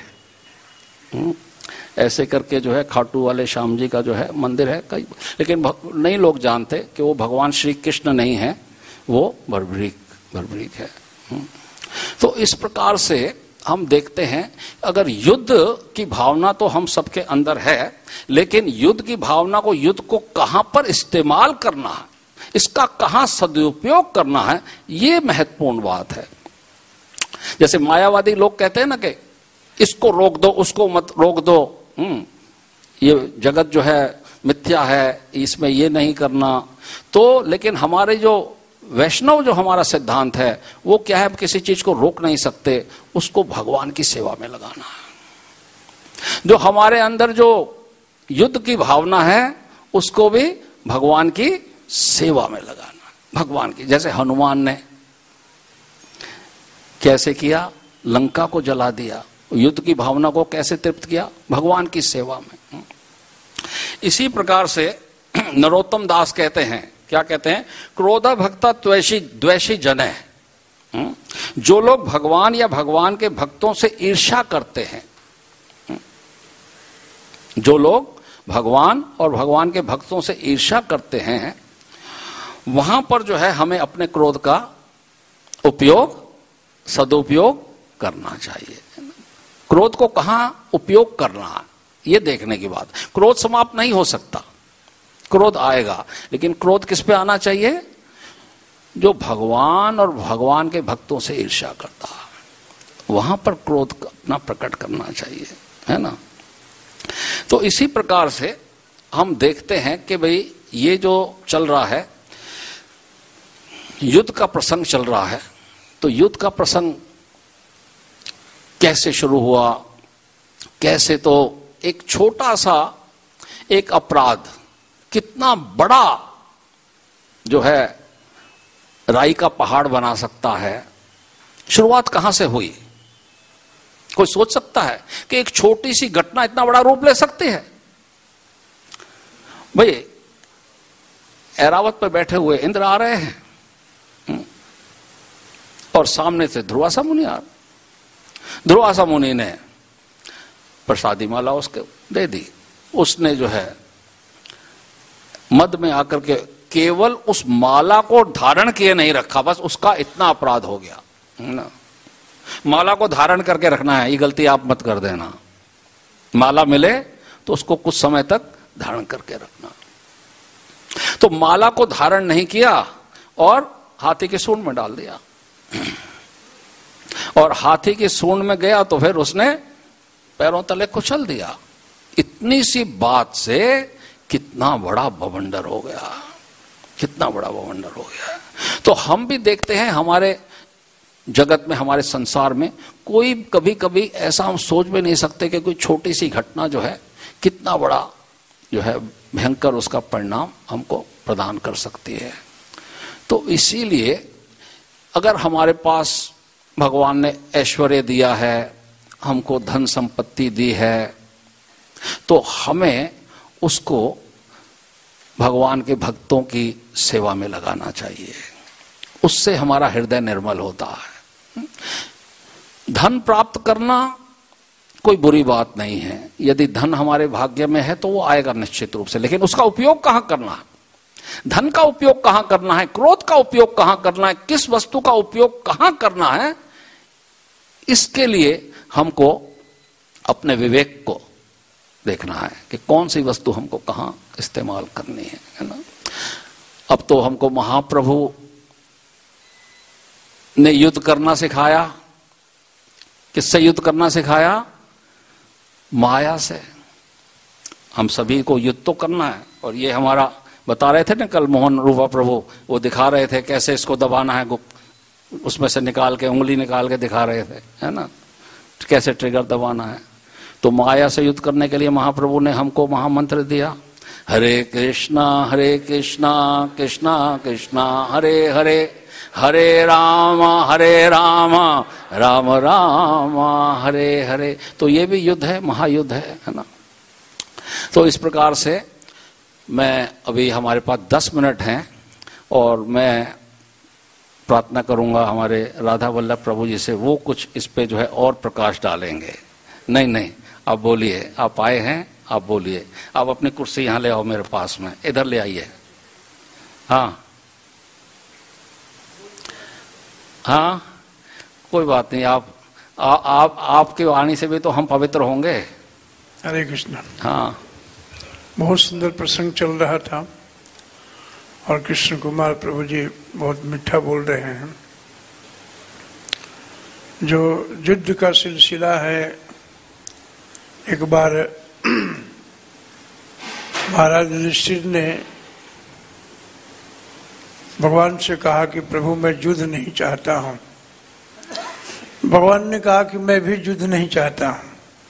ऐसे करके जो है खाटू वाले श्याम जी का जो है मंदिर है कई। लेकिन नहीं लोग जानते कि वो भगवान श्री कृष्ण नहीं है, वो बर्बरीक बर्बरीक है। तो इस प्रकार से हम देखते हैं अगर युद्ध की भावना तो हम सबके अंदर है, लेकिन युद्ध की भावना को, युद्ध को कहां पर इस्तेमाल करना है, इसका कहां सदुपयोग करना है, ये महत्वपूर्ण बात है। जैसे मायावादी लोग कहते हैं ना कि इसको रोक दो, उसको मत रोक दो, हम्म ये जगत जो है मिथ्या है, इसमें ये नहीं करना। तो लेकिन हमारे जो वैष्णव जो हमारा सिद्धांत है वो क्या है, किसी चीज को रोक नहीं सकते, उसको भगवान की सेवा में लगाना है। जो हमारे अंदर जो युद्ध की भावना है उसको भी भगवान की सेवा में लगाना, भगवान की। जैसे हनुमान ने कैसे किया, लंका को जला दिया, युद्ध की भावना को कैसे तृप्त किया, भगवान की सेवा में। इसी प्रकार से नरोत्तम दास कहते हैं, क्या कहते हैं, क्रोध भक्ता द्वेषी द्वेषी जन है। जो लोग भगवान या भगवान के भक्तों से ईर्ष्या करते हैं, जो लोग भगवान और भगवान के भक्तों से ईर्ष्या करते हैं, वहां पर जो है हमें अपने क्रोध का उपयोग सदुपयोग करना चाहिए। क्रोध को कहां उपयोग करना है ये देखने की बात। क्रोध समाप्त नहीं हो सकता, क्रोध आएगा, लेकिन क्रोध किस पे आना चाहिए? जो भगवान और भगवान के भक्तों से ईर्ष्या करता है, वहां पर क्रोध अपना प्रकट करना चाहिए, है ना। तो इसी प्रकार से हम देखते हैं कि भाई ये जो चल रहा है, युद्ध का प्रसंग चल रहा है, तो युद्ध का प्रसंग कैसे शुरू हुआ, कैसे? तो एक छोटा सा एक अपराध कितना बड़ा जो है राई का पहाड़ बना सकता है। शुरुआत कहां से हुई? कोई सोच सकता है कि एक छोटी सी घटना इतना बड़ा रूप ले सकती है? भाई ऐरावत पर बैठे हुए इंद्र आ रहे हैं और सामने से ध्रुवासा मुनि आ रहे। ध्रुवासा मुनि ने प्रसादी माला उसके दे दी। उसने जो है मद में आकर के केवल उस माला को धारण किए नहीं रखा, बस उसका इतना अपराध हो गया ना। माला को धारण करके रखना है, ये गलती आप मत कर देना। माला मिले तो उसको कुछ समय तक धारण करके रखना। तो माला को धारण नहीं किया और हाथी के सूंड में डाल दिया, और हाथी की सूंड में गया तो फिर उसने पैरों तले कुचल दिया। इतनी सी बात से कितना बड़ा बवंडर हो गया, कितना बड़ा बवंडर हो गया। तो हम भी देखते हैं हमारे जगत में, हमारे संसार में, कोई कभी कभी ऐसा हम सोच भी नहीं सकते कि कोई छोटी सी घटना जो है कितना बड़ा जो है भयंकर उसका परिणाम हमको प्रदान कर सकती है। तो इसीलिए अगर हमारे पास भगवान ने ऐश्वर्य दिया है, हमको धन संपत्ति दी है, तो हमें उसको भगवान के भक्तों की सेवा में लगाना चाहिए। उससे हमारा हृदय निर्मल होता है। धन प्राप्त करना कोई बुरी बात नहीं है, यदि धन हमारे भाग्य में है तो वो आएगा निश्चित रूप से, लेकिन उसका उपयोग कहां करना है? धन का उपयोग कहां करना है? क्रोध का उपयोग कहां करना है? किस वस्तु का उपयोग कहां करना है? इसके लिए हमको अपने विवेक को देखना है कि कौन सी वस्तु हमको कहां इस्तेमाल करनी है, है ना। अब तो हमको महाप्रभु ने युद्ध करना सिखाया। किससे युद्ध करना सिखाया? माया से। हम सभी को युद्ध तो करना है, और ये हमारा बता रहे थे ना कल मोहन रूपा प्रभु, वो दिखा रहे थे कैसे इसको दबाना है, उसमें से निकाल के उंगली निकाल के दिखा रहे थे, है ना, कैसे ट्रिगर दबाना है। तो माया से युद्ध करने के लिए महाप्रभु ने हमको महामंत्र दिया, हरे कृष्णा हरे कृष्णा कृष्णा कृष्णा हरे हरे, हरे राम हरे राम राम राम हरे हरे। तो ये भी युद्ध है, महायुद्ध है, है ना। तो इस प्रकार से मैं, अभी हमारे पास दस मिनट हैं, और मैं प्रार्थना करूंगा हमारे राधा वल्लभ प्रभु जी से, वो कुछ इस पे जो है और प्रकाश डालेंगे। नहीं नहीं, आप बोलिए, आप आए हैं, आप बोलिए। आप अपनी कुर्सी यहाँ ले आओ मेरे पास में, इधर ले आइए। हाँ हाँ, कोई बात नहीं, आप आ, आप आपके वाणी से भी तो हम पवित्र होंगे। हरे कृष्ण। हाँ, बहुत सुंदर प्रसंग चल रहा था, और कृष्ण कुमार प्रभु जी बहुत मीठा बोल रहे हैं। जो युद्ध का सिलसिला है, एक बार महाराज युधिष्ठिर ने भगवान से कहा कि प्रभु मैं युद्ध नहीं चाहता हूं। भगवान ने कहा कि मैं भी युद्ध नहीं चाहता हूं।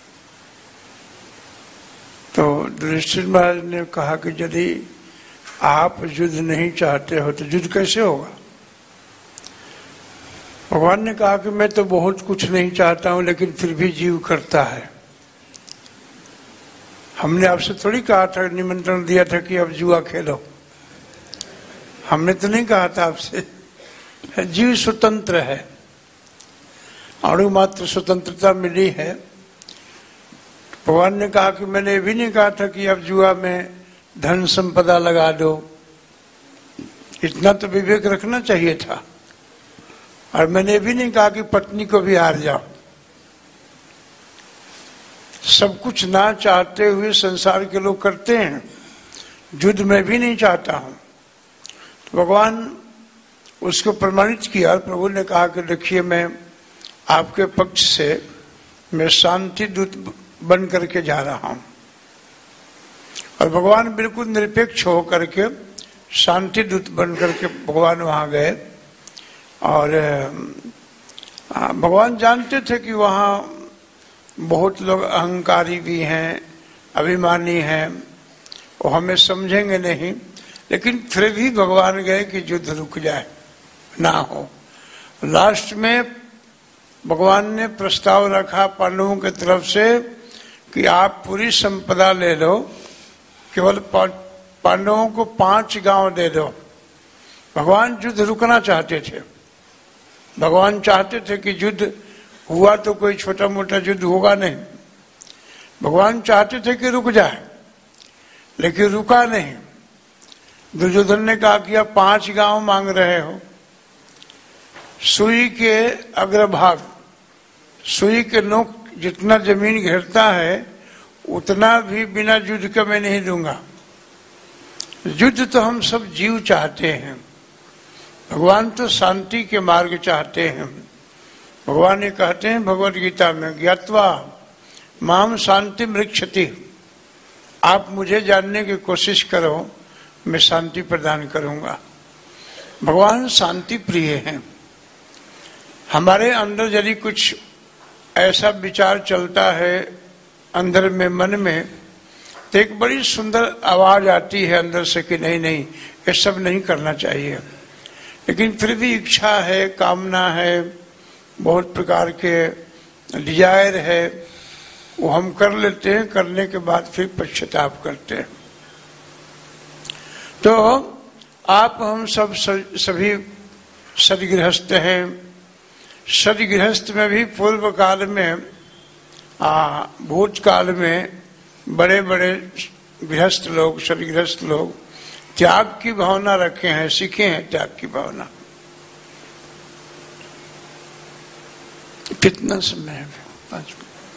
तो युधिष्ठिर महाराज ने कहा कि यदि आप युद्ध नहीं चाहते हो तो युद्ध कैसे होगा? भगवान ने कहा कि मैं तो बहुत कुछ नहीं चाहता हूं, लेकिन फिर भी जीव करता है। हमने आपसे थोड़ी कहा था, निमंत्रण दिया था कि अब जुआ खेलो, हमने तो नहीं कहा था आपसे। जीव स्वतंत्र है, अणु मात्र स्वतंत्रता मिली है। भगवान ने कहा कि मैंने ये भी नहीं कहा था कि अब जुआ में धन संपदा लगा दो, इतना तो विवेक रखना चाहिए था। और मैंने भी नहीं कहा कि पत्नी को भी हार जाओ। सब कुछ ना चाहते हुए संसार के लोग करते हैं, युद्ध में भी नहीं चाहता हूं। तो भगवान उसको प्रमाणित किया और प्रभु ने कहा कि देखिए मैं आपके पक्ष से मैं शांति दूत बन करके जा रहा हूं। और भगवान बिल्कुल निरपेक्ष होकर के शांति दूत बन करके भगवान वहां गए। और भगवान जानते थे कि वहां बहुत लोग अहंकारी भी हैं, अभिमानी हैं, वो हमें समझेंगे नहीं, लेकिन फिर भी भगवान गए कि युद्ध रुक जाए, ना हो। लास्ट में भगवान ने प्रस्ताव रखा पांडवों की तरफ से कि आप पूरी संपदा ले लो, केवल पांडवों को पांच गांव दे दो। भगवान युद्ध रुकना चाहते थे। भगवान चाहते थे कि युद्ध हुआ तो कोई छोटा मोटा युद्ध होगा नहीं। भगवान चाहते थे कि रुक जाए, लेकिन रुका नहीं। दुर्योधन ने कहा कि आप पांच गांव मांग रहे हो, सुई के अग्रभाग, सुई के नोक जितना जमीन घेरता है उतना भी बिना युद्ध के मैं नहीं दूंगा। युद्ध तो हम सब जीव चाहते हैं, भगवान तो शांति के मार्ग चाहते हैं। भगवान ये कहते हैं भगवद गीता में, ज्ञात्वा माम शांति मृक्षति, आप मुझे जानने की कोशिश करो, मैं शांति प्रदान करूंगा। भगवान शांति प्रिय हैं। हमारे अंदर यदि कुछ ऐसा विचार चलता है अंदर में, मन में, तो एक बड़ी सुंदर आवाज आती है अंदर से कि नहीं नहीं ये सब नहीं करना चाहिए। लेकिन फिर भी इच्छा है, कामना है, बहुत प्रकार के डिजायर है, वो हम कर लेते हैं, करने के बाद फिर पश्चाताप करते हैं। तो आप हम सब सभी सदगृहस्थ हैं। सदगृहस्थ में भी पूर्व काल में, भूतकाल में बड़े बड़े गृहस्थ लोग, सदगृहस्थ लोग त्याग की भावना रखे हैं, सीखे हैं त्याग की भावना। कितना समय है? पाँच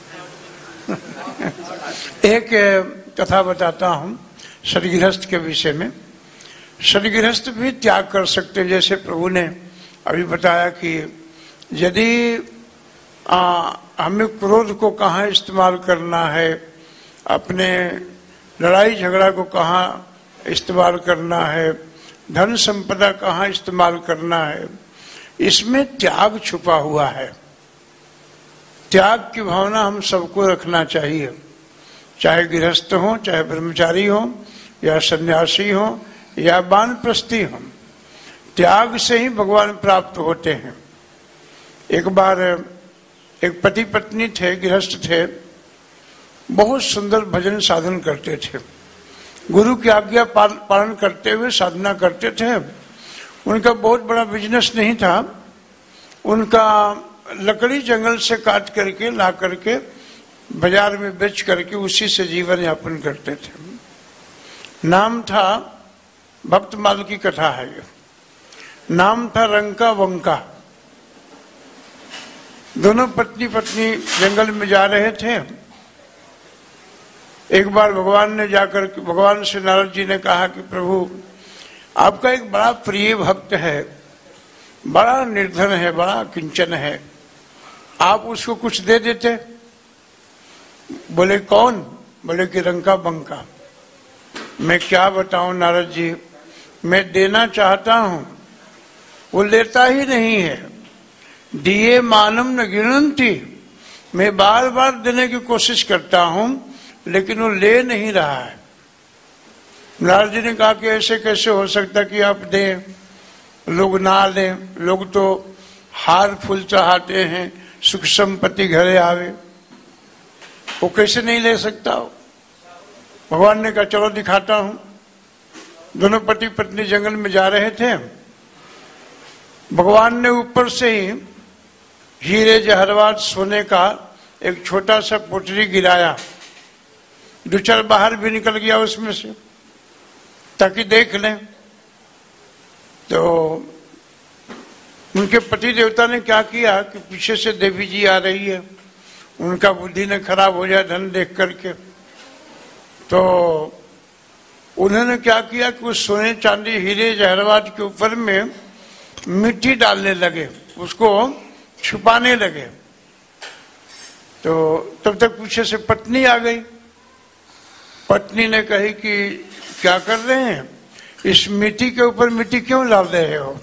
मिनट। एक कथा बताता हूं सदगृहस्थ के विषय में। सदगृहस्थ भी त्याग कर सकते हैं, जैसे प्रभु ने अभी बताया कि यदि हमें क्रोध को कहाँ इस्तेमाल करना है, अपने लड़ाई झगड़ा को कहाँ इस्तेमाल करना है, धन संपदा कहाँ इस्तेमाल करना है, इसमें त्याग छुपा हुआ है। त्याग की भावना हम सबको रखना चाहिए, चाहे गृहस्थ हो, चाहे ब्रह्मचारी हो, या सन्यासी हो, या वानप्रस्थी हो। त्याग से ही भगवान प्राप्त होते हैं। एक बार एक पति पत्नी थे, गृहस्थ थे, बहुत सुंदर भजन साधन करते थे, गुरु की आज्ञा पालन करते हुए साधना करते थे। उनका बहुत बड़ा बिजनेस नहीं था, उनका लकड़ी जंगल से काट करके ला करके बाजार में बेच करके उसी से जीवन यापन करते थे। नाम था, भक्तमाल की कथा है ये, नाम था रंका वंका। दोनों पत्नी पत्नी जंगल में जा रहे थे। एक बार भगवान ने जाकर, भगवान से नारद जी ने कहा कि प्रभु आपका एक बड़ा प्रिय भक्त है, बड़ा निर्धन है, बड़ा किंचन है, आप उसको कुछ दे देते। बोले कौन? बोले कि रंका बंका। मैं क्या बताऊं नारद जी, मैं देना चाहता हूं, वो लेता ही नहीं है। दिए मानम न गिनती, मैं बार बार देने की कोशिश करता हूं लेकिन वो ले नहीं रहा है। नारद जी ने कहा कि ऐसे कैसे हो सकता कि आप दें, लोग ना लें, लोग तो हार फूल चढ़ाते हैं, सुख संपत्ति घरे आवे, वो कैसे नहीं ले सकता हो? भगवान ने कहा चलो दिखाता हूं। दोनों पति पत्नी जंगल में जा रहे थे। भगवान ने ऊपर से ही हीरे जहरवात सोने का एक छोटा सा पोटली गिराया, दो चार बाहर भी निकल गया उसमें से, ताकि देख लें। तो उनके पति देवता ने क्या किया कि पीछे से देवी जी आ रही है, उनका बुद्धि ने खराब हो जाए धन देख करके, तो उन्होंने क्या किया कि उस सोने चांदी हीरे जहरवाद के ऊपर में मिट्टी डालने लगे, उसको छुपाने लगे। तो तब तक पीछे से पत्नी आ गई। पत्नी ने कही कि क्या कर रहे हैं, इस मिट्टी के ऊपर मिट्टी क्यों डाल रहे हो,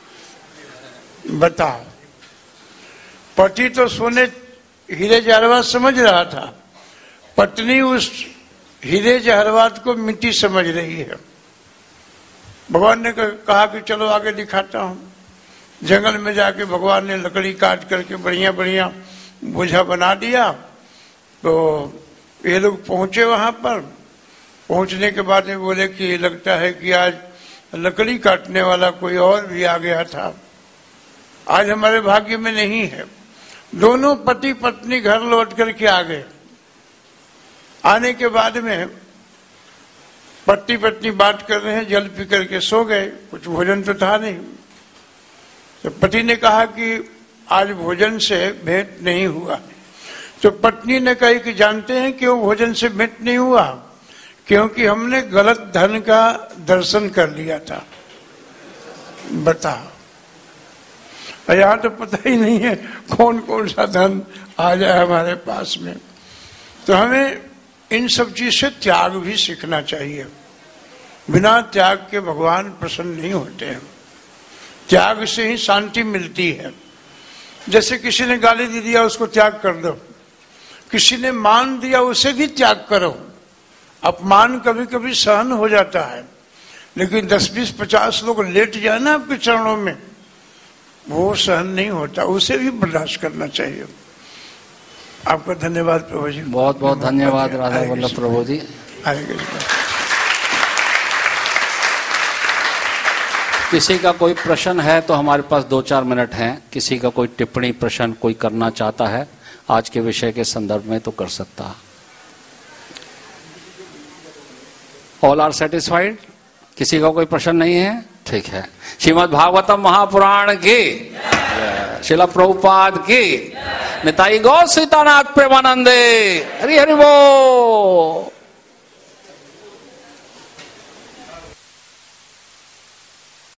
बताओ। पति तो सोने हीरे जहरवात समझ रहा था, पत्नी उस हीरे जहरवात को मिट्टी समझ रही है। भगवान ने कहा कि चलो आगे दिखाता हूं। जंगल में जाके भगवान ने लकड़ी काट करके बढ़िया बढ़िया बोझा बना दिया। तो ये लोग पहुंचे वहां पर। पहुंचने के बाद में बोले कि लगता है कि आज लकड़ी काटने वाला कोई और भी आ गया था, आज हमारे भाग्य में नहीं है। दोनों पति पत्नी घर लौट करके आ गए। आने के बाद में पति पत्नी बात कर रहे हैं, जल पी करके सो गए, कुछ भोजन तो था नहीं। तो पति ने कहा कि आज भोजन से भेंट नहीं हुआ। तो पत्नी ने कही कि जानते हैं क्यों भोजन से भेंट नहीं हुआ, क्योंकि हमने गलत धन का दर्शन कर लिया था। बताओ, यहाँ तो पता ही नहीं है कौन कौन सा धन आ जाए हमारे पास में। तो हमें इन सब चीज से त्याग भी सीखना चाहिए। बिना त्याग के भगवान प्रसन्न नहीं होते हैं। त्याग से ही शांति मिलती है। जैसे किसी ने गाली दे दिया, उसको त्याग कर दो। किसी ने मान दिया, उसे भी त्याग करो। अपमान कभी कभी सहन हो जाता है, लेकिन दस बीस पचास लोग लेट जाए ना आपके चरणों में, वो सहन नहीं होता, उसे भी बर्दाश्त करना चाहिए। आपका धन्यवाद प्रभु जी। बहुत बहुत धन्यवाद राधा वल्लभ प्रभु जी। किसी का कोई प्रश्न है तो हमारे पास दो चार मिनट हैं। किसी का कोई टिप्पणी प्रश्न कोई करना चाहता है आज के विषय के संदर्भ में तो कर सकता है। All are satisfied? किसी का कोई प्रश्न नहीं है? ठीक है। श्रीमद् भागवतम महापुराण की, श्रील प्रभुपाद की, निताई गौ सीतानाथ प्रेमानंदे, हरि हरि बोल।